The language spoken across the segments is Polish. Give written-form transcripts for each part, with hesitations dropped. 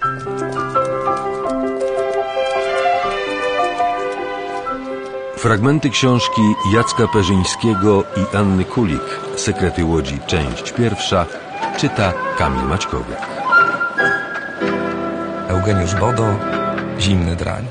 Fragmenty książki Jacka Perzyńskiego i Anny Kulik, Sekrety Łodzi, część pierwsza, czyta Kamil Maćkowiak. Eugeniusz Bodo, Zimny drań.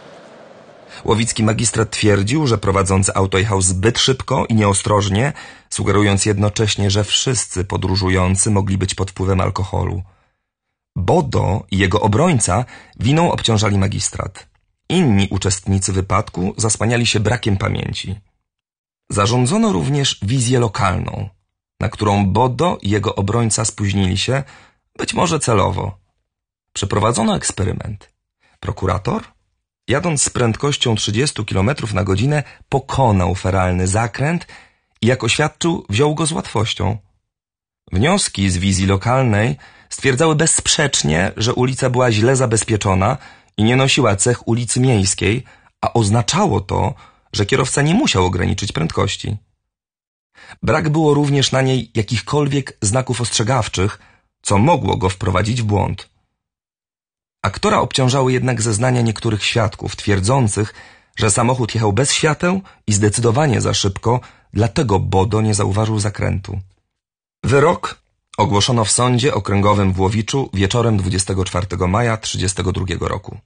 Łowicki magistrat twierdził, że prowadzący auto jechał zbyt szybko i nieostrożnie, sugerując jednocześnie, że wszyscy podróżujący mogli być pod wpływem alkoholu. Bodo i jego obrońca winą obciążali magistrat. Inni uczestnicy wypadku zasłaniali się brakiem pamięci. Zarządzono również wizję lokalną, na którą Bodo i jego obrońca spóźnili się, być może celowo. Przeprowadzono eksperyment. Prokurator, jadąc z prędkością 30 km na godzinę, pokonał feralny zakręt i, jak oświadczył, wziął go z łatwością. Wnioski z wizji lokalnej stwierdzały bezsprzecznie, że ulica była źle zabezpieczona i nie nosiła cech ulicy miejskiej, a oznaczało to, że kierowca nie musiał ograniczyć prędkości. Brak było również na niej jakichkolwiek znaków ostrzegawczych, co mogło go wprowadzić w błąd. Aktora obciążały jednak zeznania niektórych świadków, twierdzących, że samochód jechał bez świateł i zdecydowanie za szybko, dlatego Bodo nie zauważył zakrętu. Wyrok ogłoszono w sądzie okręgowym w Łowiczu wieczorem 24 maja 1932 roku.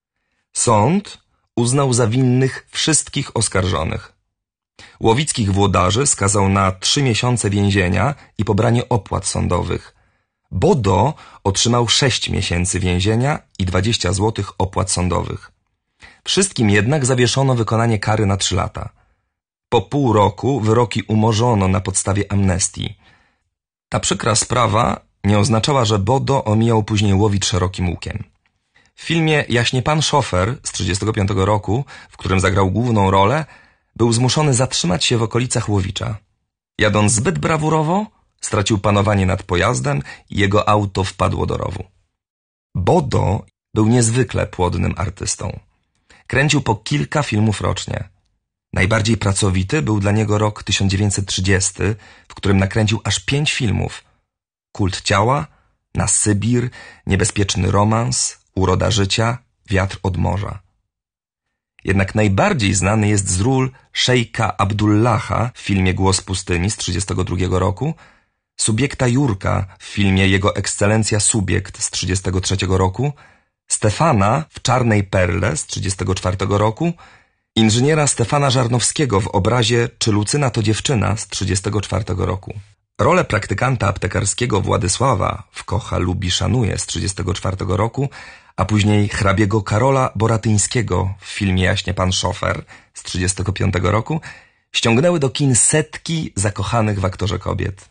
Sąd uznał za winnych wszystkich oskarżonych. Łowickich włodarzy skazał na 3 miesiące więzienia i pobranie opłat sądowych. Bodo otrzymał 6 miesięcy więzienia i 20 zł opłat sądowych. Wszystkim jednak zawieszono wykonanie kary na 3 lata. Po pół roku wyroki umorzono na podstawie amnestii. Ta przykra sprawa nie oznaczała, że Bodo omijał później Łowicz szerokim łukiem. W filmie Jaśnie pan szofer z 1935 roku, w którym zagrał główną rolę, był zmuszony zatrzymać się w okolicach Łowicza. Jadąc zbyt brawurowo, stracił panowanie nad pojazdem i jego auto wpadło do rowu. Bodo był niezwykle płodnym artystą. Kręcił po kilka filmów rocznie. Najbardziej pracowity był dla niego rok 1930, w którym nakręcił aż 5 filmów. Kult ciała, Na Sybir, Niebezpieczny romans, Uroda życia, Wiatr od morza. Jednak najbardziej znany jest z ról szejka Abdullaha w filmie Głos pustyni z 1932 roku, subiekta Jurka w filmie Jego Ekscelencja Subiekt z 1933 roku, Stefana w Czarnej Perle z 1934 roku, inżyniera Stefana Żarnowskiego w obrazie Czy Lucyna to dziewczyna z 1934 roku. Rolę praktykanta aptekarskiego Władysława w Kocha, lubi, szanuje z 1934 roku, a później hrabiego Karola Boratyńskiego w filmie Jaśnie pan szofer z 1935 roku ściągnęły do kin setki zakochanych w aktorze kobiet.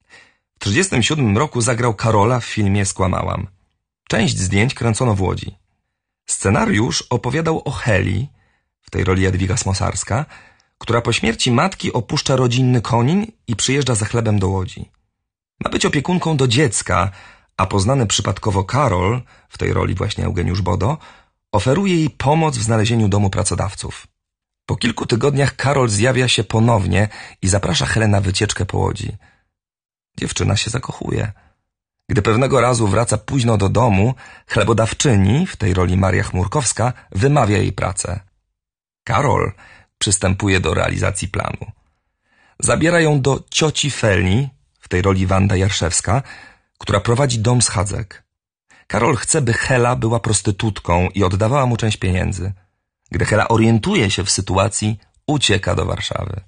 W 1937 roku zagrał Karola w filmie Skłamałam. Część zdjęć kręcono w Łodzi. Scenariusz opowiadał o Heli, w tej roli Jadwiga Smosarska, która po śmierci matki opuszcza rodzinny Konin i przyjeżdża za chlebem do Łodzi. Ma być opiekunką do dziecka, a poznany przypadkowo Karol, w tej roli właśnie Eugeniusz Bodo, oferuje jej pomoc w znalezieniu domu pracodawców. Po kilku tygodniach Karol zjawia się ponownie i zaprasza Helę na wycieczkę po Łodzi. Dziewczyna się zakochuje. Gdy pewnego razu wraca późno do domu, chlebodawczyni, w tej roli Maria Chmurkowska, wymawia jej pracę. Karol przystępuje do realizacji planu. Zabiera ją do cioci Feli, w tej roli Wanda Jarszewska, która prowadzi dom schadzek. Karol chce, by Hela była prostytutką i oddawała mu część pieniędzy. Gdy Hela orientuje się w sytuacji, ucieka do Warszawy.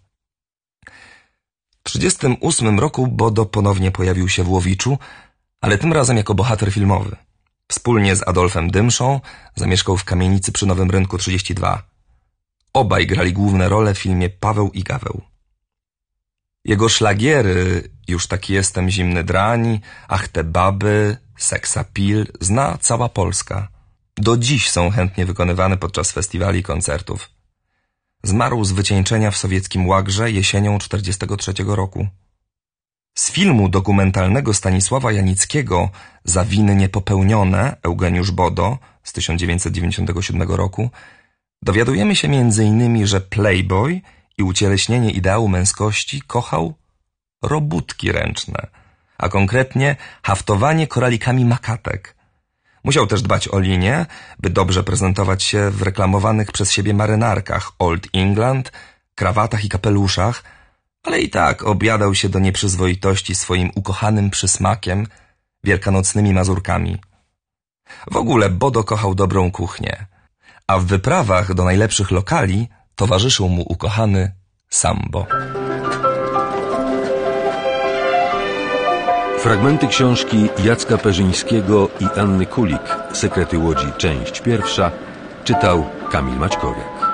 W 1938 roku Bodo ponownie pojawił się w Łowiczu, ale tym razem jako bohater filmowy. Wspólnie z Adolfem Dymszą zamieszkał w kamienicy przy Nowym Rynku 32. Obaj grali główne role w filmie Paweł i Gaweł. Jego szlagiery Już taki jestem, Zimny drań, Ach te baby, Seksapil zna cała Polska. Do dziś są chętnie wykonywane podczas festiwali i koncertów. Zmarł z wycieńczenia w sowieckim łagrze jesienią 1943 roku. Z filmu dokumentalnego Stanisława Janickiego Za winy niepopełnione Eugeniusz Bodo z 1997 roku dowiadujemy się m.in., że playboy i ucieleśnienie ideału męskości kochał robótki ręczne, a konkretnie haftowanie koralikami makatek. Musiał też dbać o linię, by dobrze prezentować się w reklamowanych przez siebie marynarkach Old England, krawatach i kapeluszach, ale i tak objadał się do nieprzyzwoitości swoim ukochanym przysmakiem, wielkanocnymi mazurkami. W ogóle Bodo kochał dobrą kuchnię, a w wyprawach do najlepszych lokali towarzyszył mu ukochany Sambo. Fragmenty książki Jacka Perzyńskiego i Anny Kulik, Sekrety Łodzi, część pierwsza, czytał Kamil Maćkowiak.